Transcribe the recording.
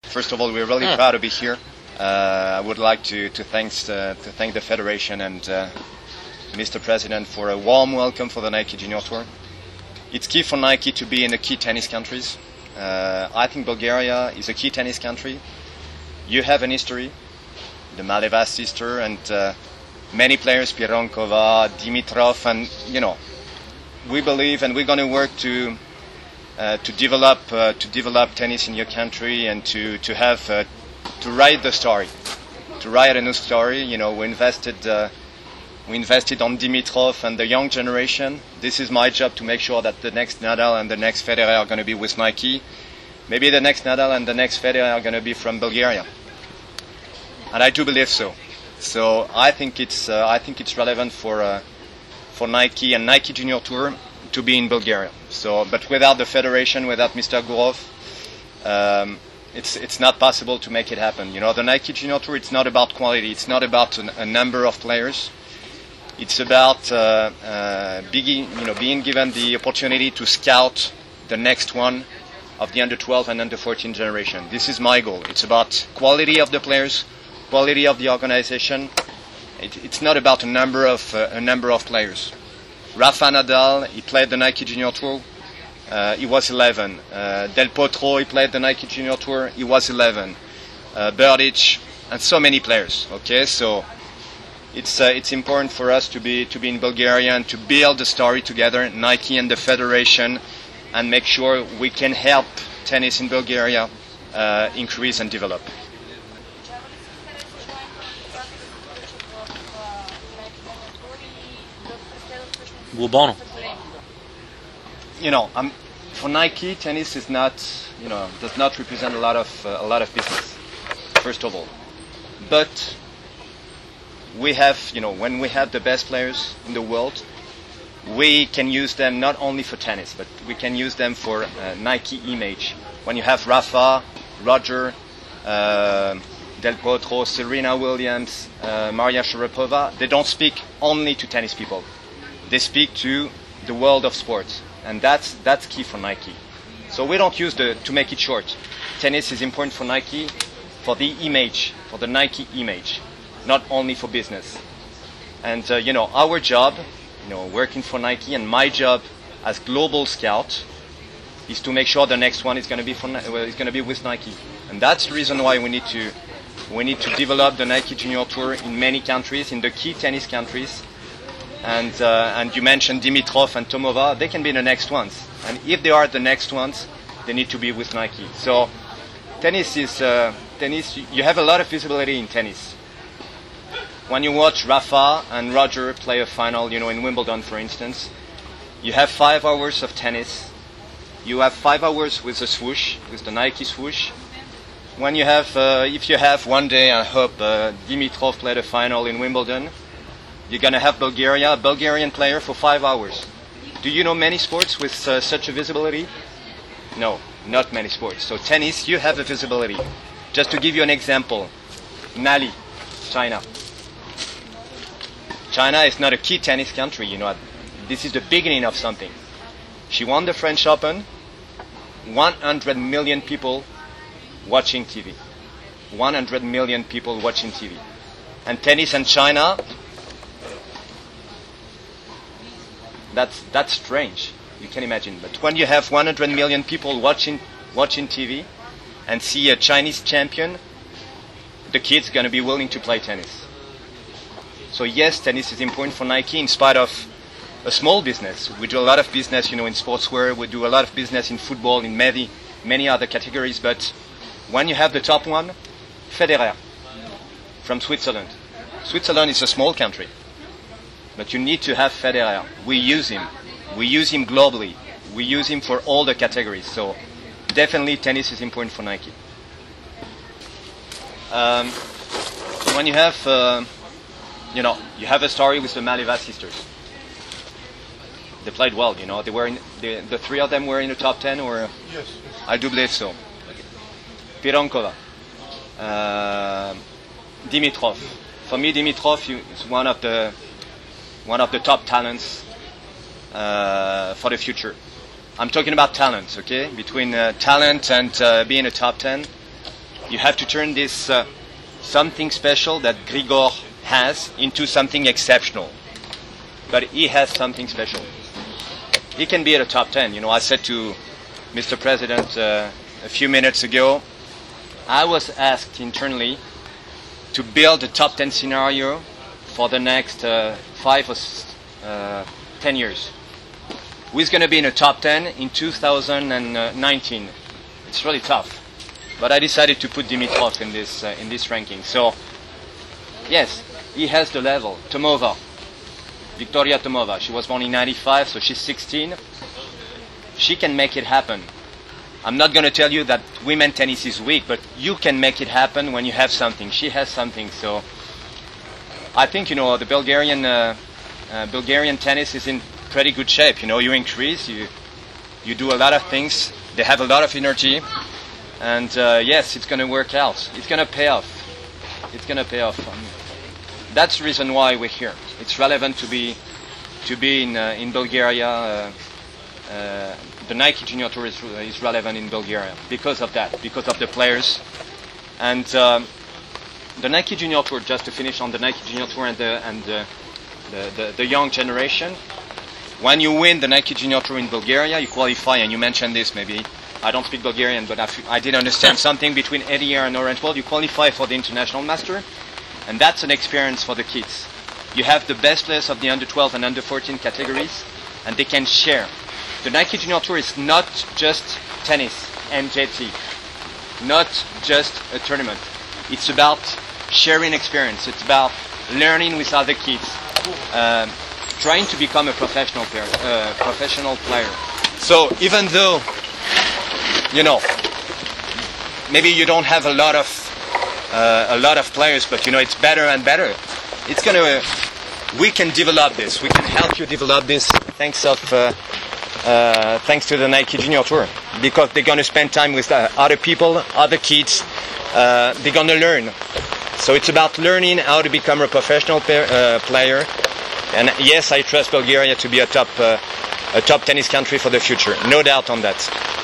First of all, we're really proud to be here. I would like to thank the Federation and Mr. President for a warm welcome for the Nike Junior Tour. It's key for Nike to be in the key tennis countries. I think Bulgaria is a key tennis country. You have an history, the Maleva sister, and many players, Pironkova, Dimitrov, and we believe and we're going to work to develop tennis in your country and to write the story, to write a new story. We invested on Dimitrov and the young generation. This is my job to make sure that the next Nadal and the next Federer are going to be with Nike. Maybe the next Nadal and the next Federer are going to be from Bulgaria, and I do believe so. So I think it's relevant for Nike and Nike Junior Tour to be in Bulgaria. So, but without the federation, without Mr. Gurov, it's not possible to make it happen. The Nike Junior Tour, it's not about quality. It's not about a number of players. It's about being given the opportunity to scout the next one of the under 12 and under 14 generation. This is my goal. It's about quality of the players, quality of the organization. It's not about a number of players. Rafa Nadal, he played the Nike Junior Tour. He was 11. Del Potro, he played the Nike Junior Tour. He was 11. Berdych, and so many players. Okay, so it's important for us to be in Bulgaria and to build the story together, Nike and the federation, and make sure we can help tennis in Bulgaria increase and develop. Global. For Nike, tennis is not, does not represent a lot of business. First of all, but we have, when we have the best players in the world, we can use them not only for tennis, but we can use them for Nike image. When you have Rafa, Roger, Del Potro, Serena Williams, Maria Sharapova, they don't speak only to tennis people. They speak to the world of sports, and that's key for Nike. So we don't use to make it short. Tennis is important for Nike, for the image, for the Nike image, not only for business. And our job, working for Nike, and my job as global scout, is to make sure the next one is going to be with Nike. And that's the reason why we need to develop the Nike Junior Tour in many countries, in the key tennis countries. And you mentioned Dimitrov and Tomova, they can be the next ones. And if they are the next ones, they need to be with Nike. So tennis, you have a lot of visibility in tennis. When you watch Rafa and Roger play a final, in Wimbledon, for instance, you have 5 hours of tennis. You have 5 hours with the swoosh, with the Nike swoosh. When you have, if you have one day, I hope Dimitrov played a final in Wimbledon, you're going to have a Bulgarian player for 5 hours. Do you know many sports with such a visibility? No, not many sports. So tennis, you have a visibility. Just to give you an example, Nali, China. China is not a key tennis country, This is the beginning of something. She won the French Open, 100 million people watching TV. 100 million people watching TV. And tennis in China, that's strange. You can imagine. But when you have 100 million people watching TV and see a Chinese champion, the kid's going to be willing to play tennis. So yes, tennis is important for Nike in spite of a small business. We do a lot of business, in sportswear. We do a lot of business in football, in many other categories. But when you have the top one, Federer from Switzerland. Switzerland is a small country. But you need to have Federer. We use him. We use him globally. We use him for all the categories. So definitely tennis is important for Nike. When you have, you have a story with the Maleva sisters. They played well, They were the 3 of them were in the top 10, or yes. I do believe so. Pironkova, Dimitrov. For me, Dimitrov is one of the top talents for the future. I'm talking about talent, okay? Between talent and being a top 10, You have to turn this something special that Grigor has into something exceptional. But he has something special. He can be at a top 10. You know, I said to Mr. President a few minutes ago, I was asked internally to build a top 10 scenario for the next 5 or 10 years. Who's going to be in the top 10 in 2019? It's really tough. But I decided to put Dimitrov in this ranking. So, yes, he has the level. Tomova, Victoria Tomova. She was born in 95, so she's 16. She can make it happen. I'm not going to tell you that women tennis is weak, but you can make it happen when you have something. She has something. So, I think, you know, the Bulgarian tennis is in pretty good shape. You know, you increase, you do a lot of things. They have a lot of energy. And yes, it's going to work out. It's going to pay off. It's going to pay off. That's the reason why we're here. It's relevant to be in Bulgaria. The Nike Junior Tour is relevant in Bulgaria because of that, because of the players. And the Nike Junior Tour, just to finish on the Nike Junior Tour and the young generation. When you win the Nike Junior Tour in Bulgaria, you qualify, and you mentioned this maybe. I don't speak Bulgarian, but I did understand something between Edier and Orange World. You qualify for the International Master, and that's an experience for the kids. You have the best players of the under 12 and under 14 categories, and they can share. The Nike Junior Tour is not just tennis and JT, not just a tournament. It's about sharing experience. It's about learning with other kids, trying to become a professional player. So even though, you know, maybe you don't have a lot of players, but you know it's better and better. We can develop this. We can help you develop this thanks to the Nike Junior Tour, because they're gonna spend time with other people, other kids. They're gonna learn. So it's about learning how to become a professional player. And yes, I trust Bulgaria to be a top tennis country for the future. No doubt on that.